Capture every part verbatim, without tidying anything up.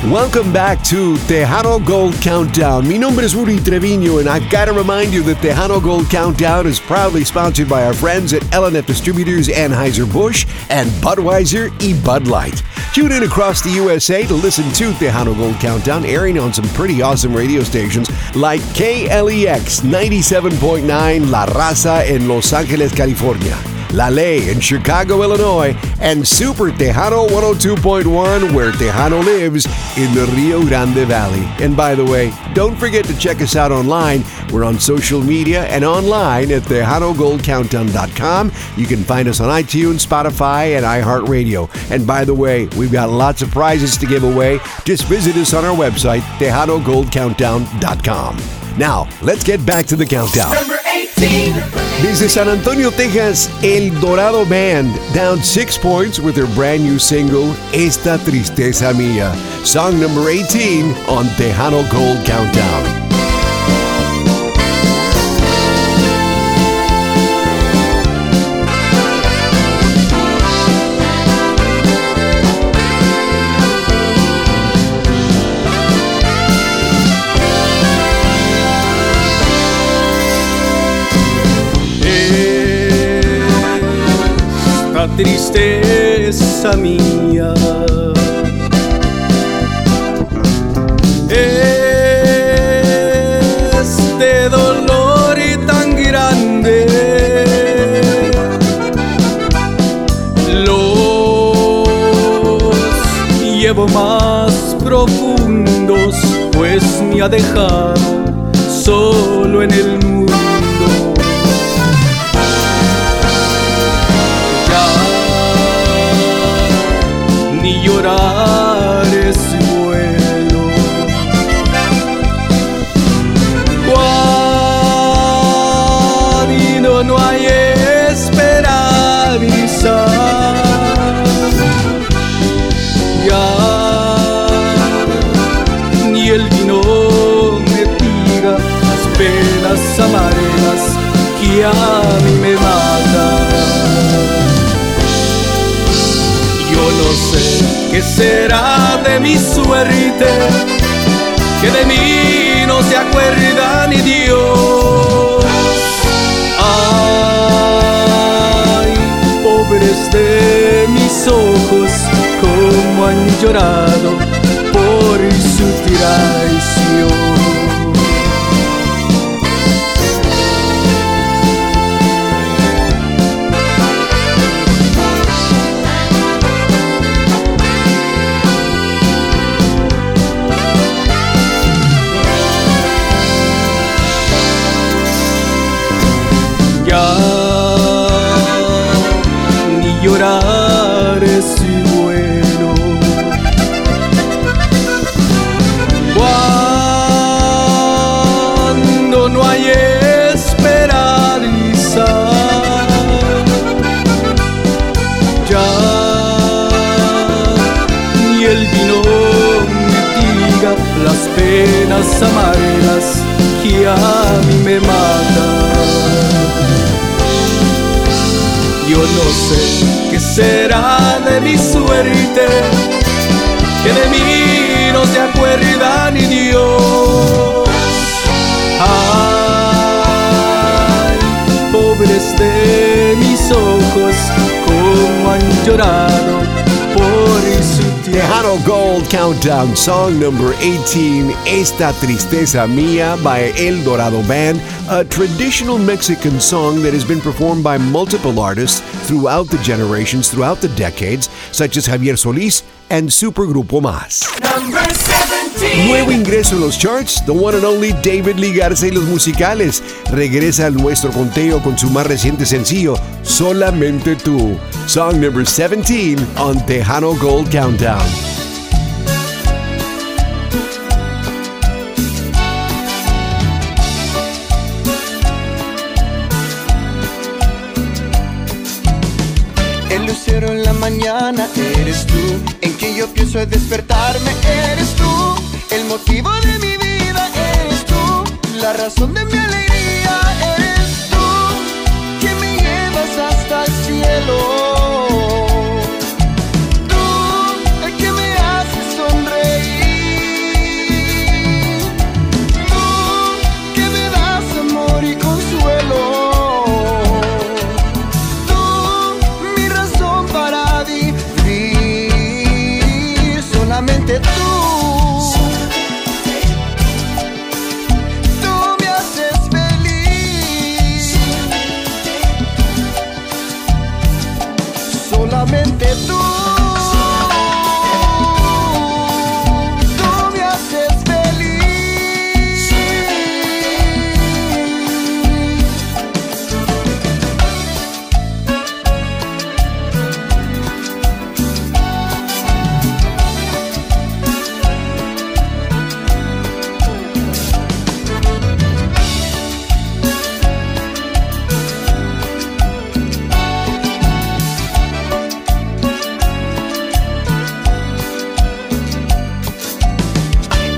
Welcome back to Tejano Gold Countdown. Mi nombre es Rudy Treviño, and I've got to remind you that Tejano Gold Countdown is proudly sponsored by our friends at L N F Distributors, Anheuser-Busch, and Budweiser e Bud Light. Tune in across the U S A to listen to Tejano Gold Countdown, airing on some pretty awesome radio stations like K L E X ninety-seven point nine La Raza in Los Angeles, California, La Ley in Chicago, Illinois, and Super Tejano one oh two point one, where Tejano lives, in the Rio Grande Valley. And by the way, don't forget to check us out online. We're on social media and online at Tejano Gold Countdown dot com. You can find us on iTunes, Spotify, and iHeartRadio. And by the way, we've got lots of prizes to give away. Just visit us on our website, Tejano Gold Countdown dot com. Now, let's get back to the countdown. Number eighteen. Desde San Antonio, Texas, El Dorado Band, down six points with their brand new single, Esta Tristeza Mía. Song number eighteen on Tejano Gold Countdown. Tristeza mía, este dolor tan grande los llevo más profundos, pues me ha dejado solo en el mundo. Llorar es bueno cuando no hay esperanza. Ya ni el vino me tira las penas amarelas que a mí me matan. Yo no sé qué será de mi suerte, que de mí no se acuerda ni Dios. Ay, pobres de mis ojos, cómo han llorado por su traición. Ya ni llorar es bueno cuando no hay esperanza. Ya ni el vino mitiga las penas amarelas que a mí me matan. Yo no sé qué será de mi suerte, que de mí no se acuerda ni Dios. Ay, pobres de mis ojos, cómo han llorado por su Tejano Gold Countdown, song number eighteen, Esta Tristeza Mía by El Dorado Band, a traditional Mexican song that has been performed by multiple artists throughout the generations, throughout the decades, such as Javier Solís and Supergrupo Más. Number seventeen. Nuevo ingreso en los charts, the one and only David Lee Garza y los Musicales. Regresa a nuestro conteo con su más reciente sencillo, Solamente Tú. Song number seventeen on Tejano Gold Countdown. El lucero en la mañana eres tú, en que yo pienso despertarme eres tú, el motivo de mi vida eres tú, la razón de mi alegría eres tú, que me llevas hasta el cielo, tú, el que me hace sonreír.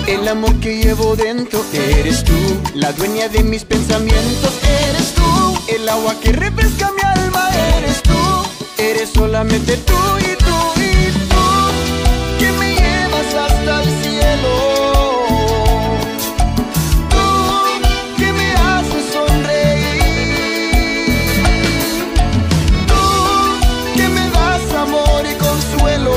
El amor que llevo dentro eres tú, la dueña de mis pensamientos eres tú, el agua que refresca mi alma eres tú, eres solamente tú y tú y tú, que me llevas hasta el cielo, tú que me haces sonreír, tú que me das amor y consuelo.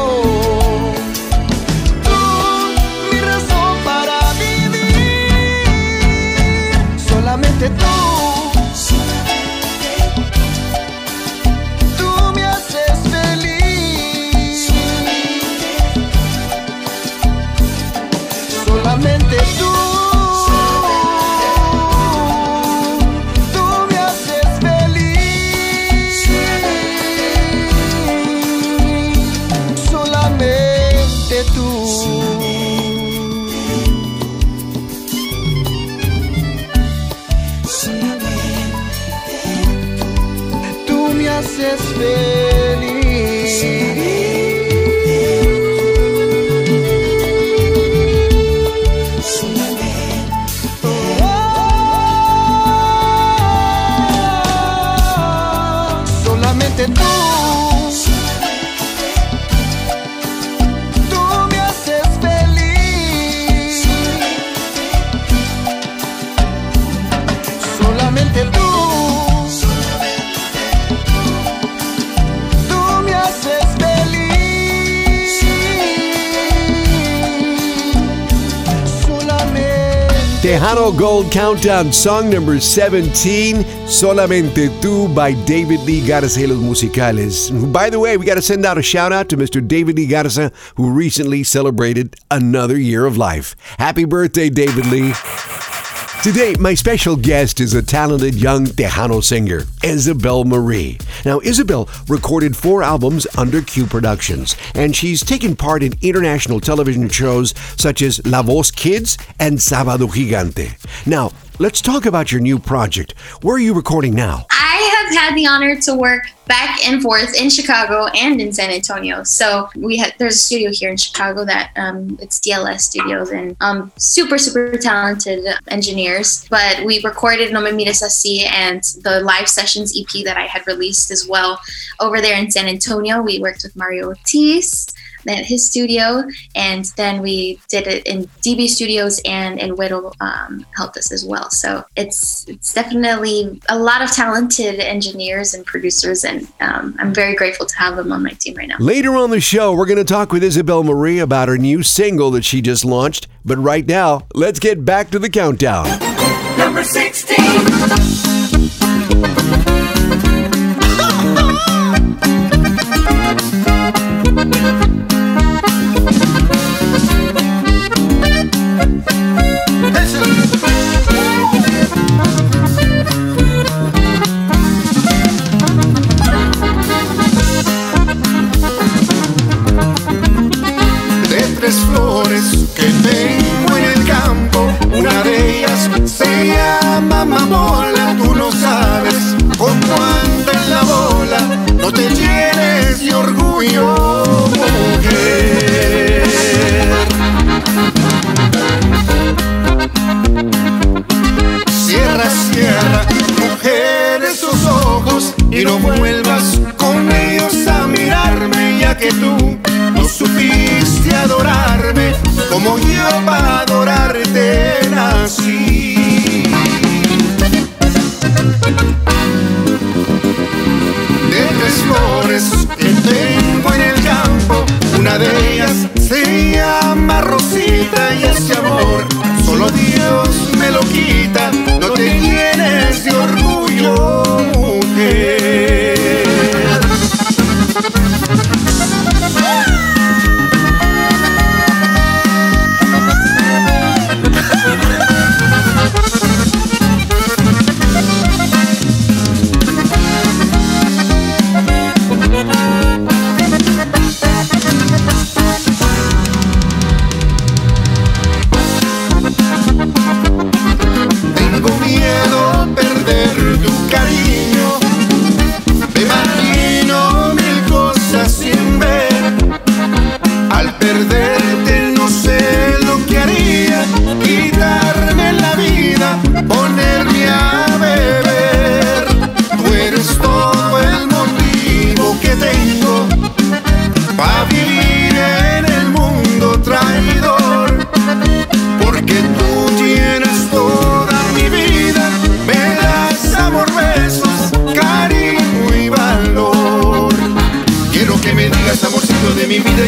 Solamente tú, tú me haces feliz. Solamente tú, tú me haces feliz. Solamente tú. Haces feliz. Solamente tú. Tú me haces feliz. Solamente tú. Tejano Gold Countdown, song number seventeen, Solamente Tú by David Lee Garza y los Musicales. By the way, we got to send out a shout out to Mister David Lee Garza, who recently celebrated another year of life. Happy birthday, David Lee. Today, my special guest is a talented young Tejano singer, Isabel Marie. Now, Isabel recorded four albums under Q Productions, and she's taken part in international television shows such as La Voz Kids and Sábado Gigante. Now, let's talk about your new project. Where are you recording now? I have had the honor to work back and forth in Chicago and in San Antonio. So we had there's a studio here in Chicago that um, it's D L S Studios, and um, super super talented engineers. But we recorded No Me Mires Así and the live sessions E P that I had released as well over there in San Antonio. We worked with Mario Ortiz at his studio, and then we did it in D B Studios, and and Widow um, helped us as well. So it's it's definitely a lot of talented engineers and producers, and um, I'm very grateful to have them on my team right now. Later on the show, we're going to talk with Isabel Marie about her new single that she just launched. But right now, let's get back to the countdown. Number sixteen. Flores que tengo en el campo, una de ellas se llama Mamola. Tú no sabes cómo anda en la bola, no te llenes de orgullo, mujer. Cierra, cierra, mujer, esos ojos y no vuelvas con ellos a mirarme, ya que tú no supiste adorarme como yo para adorarte nací. De tres flores que tengo en el campo, una de ellas se llama Rosita, y ese amor solo Dios me lo quita. No te llenes de orgullo, mujer.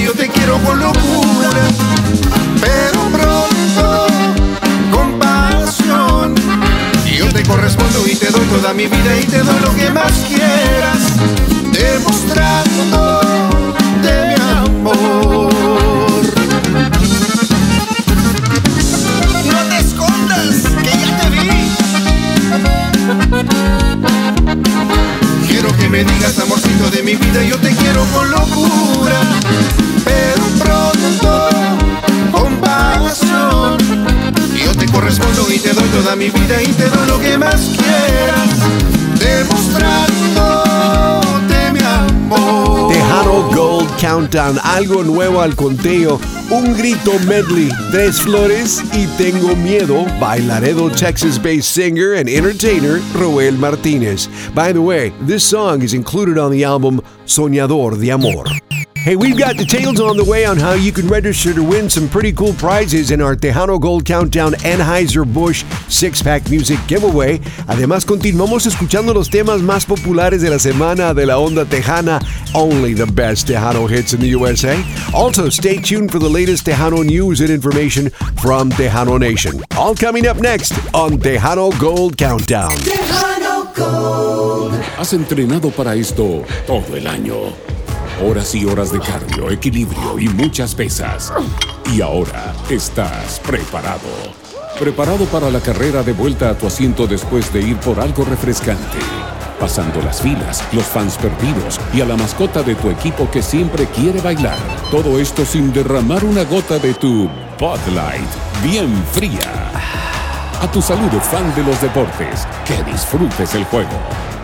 yo te quiero con locura, pero pronto con pasión. Yo te correspondo y te doy toda mi vida y te doy lo que más quieras, demostrando de mi amor. No te escondas, que ya te vi. Quiero que me digas, amorcito de mi vida, yo te quiero con locura, pero pronto con pasión. Yo te correspondo y te doy toda mi vida y te doy lo que más quieras, demostrándote mi amor. Tejano Gold Countdown, algo nuevo al conteo, un grito medley, tres flores y tengo miedo by Laredo, Texas-based singer and entertainer Roel Martinez. By the way, this song is included on the album Soñador de Amor. Hey, we've got details on the way on how you can register to win some pretty cool prizes in our Tejano Gold Countdown Anheuser-Busch six-pack music giveaway. Además, continuamos escuchando los temas más populares de la semana de la onda tejana. Only the best Tejano hits in the U S A. Also, stay tuned for the latest Tejano news and information from Tejano Nation. All coming up next on Tejano Gold Countdown. Tejano Gold. Has entrenado para esto todo el año. Horas y horas de cardio, equilibrio y muchas pesas. Y ahora estás preparado. Preparado para la carrera de vuelta a tu asiento después de ir por algo refrescante. Pasando las filas, los fans perdidos y a la mascota de tu equipo que siempre quiere bailar. Todo esto sin derramar una gota de tu Bud Light bien fría. A tu salud, fan de los deportes. Que disfrutes el juego.